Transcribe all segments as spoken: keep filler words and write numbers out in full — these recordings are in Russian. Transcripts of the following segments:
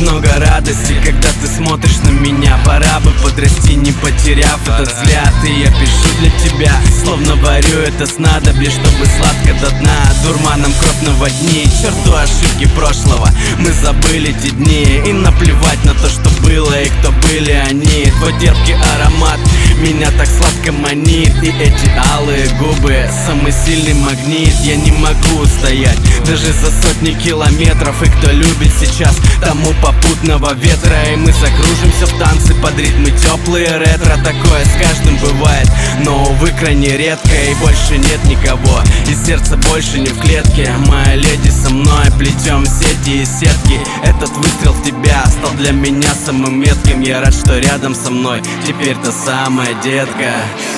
много радости, когда ты смотришь на меня. Пора бы подрасти, не потеряв этот взгляд. И я пишу для тебя, словно варю это снадобье, чтобы сладко до дна дурманом кровь наводни. Черту ошибки прошлого, мы забыли те дни. И наплевать на то, что было и кто были они. Твой терпкий аромат меня так сладко манит. И эти алые губы, самый сильный магнит. Я не могу устоять даже за сотни километров. И кто любит сейчас, тому попутного ветра. И мы закружимся в танцы под ритмы теплые ретро. Такое с каждым бывает, но увы крайне редко. И больше нет никого, и сердце больше не в клетке. Моя леди со мной, плетем сети и сетки. Этот выстрел в тебя стал для меня самым метким. Я рад, что рядом со мной теперь та самая детка.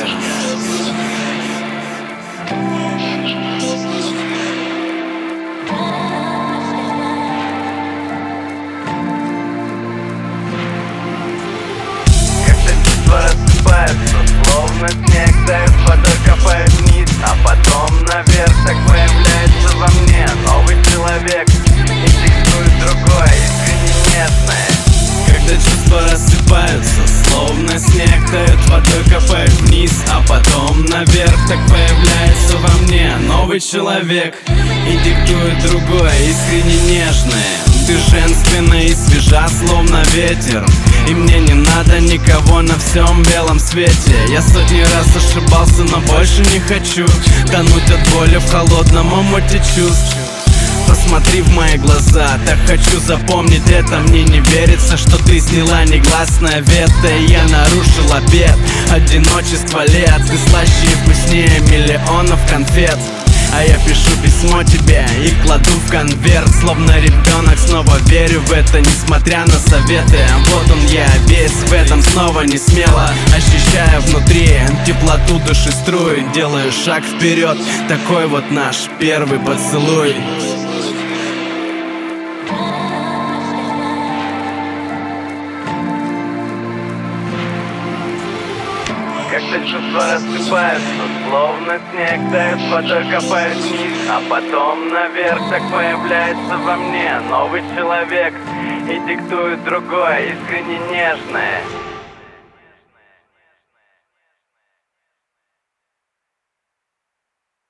Рассыпаются, словно снег, тает водой, капает вниз, а потом наверх. Так появляется во мне новый человек и диктует другое, искренне нежное. Когда чувства рассыпаются, словно снег, тает водой, капает вниз, а потом наверх. Так появляется во мне новый человек и диктует другое, искренне нежное. Ты женственная и свежа, словно ветер, и мне не надо никого на всем белом свете. Я сотни раз ошибался, но больше не хочу тонуть от боли в холодном омуте чувств. Посмотри в мои глаза, так хочу запомнить это. Мне не верится, что ты сняла негласное вето. И я нарушил обет одиночества лет. Ты слаще и вкуснее миллионов конфет. А я пишу письмо тебе и кладу в конверт. Словно ребенок, снова верю в это, несмотря на советы. Вот он я, весь в этом, снова не смело ощущая внутри теплоту души струй. Делаю шаг вперед, такой вот наш первый поцелуй. Когда чувства рассыпаются, словно снег, тает водой, капает вниз, а потом наверх. Так появляется во мне новый человек и диктует другое, искренне нежное.